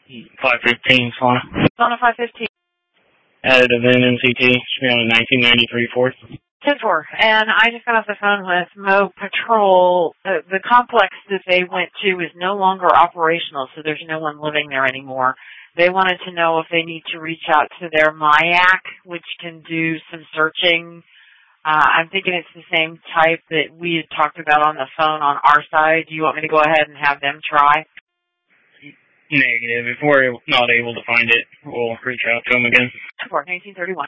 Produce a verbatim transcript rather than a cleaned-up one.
five fifteen, fine. On a five fifteen. Added event M C T, should be on a nineteen ninety-three Ford. ten four. And I just got off the phone with Mo Patrol. The, the complex that they went to is no longer operational, so there's no one living there anymore. They wanted to know if they need to reach out to their MIAC, which can do some searching. Uh, I'm thinking it's the same type that we had talked about on the phone on our side. Do you want me to go ahead and have them try? Negative. If we're not able to find it, we'll reach out to them again. ten four, nineteen thirty-one.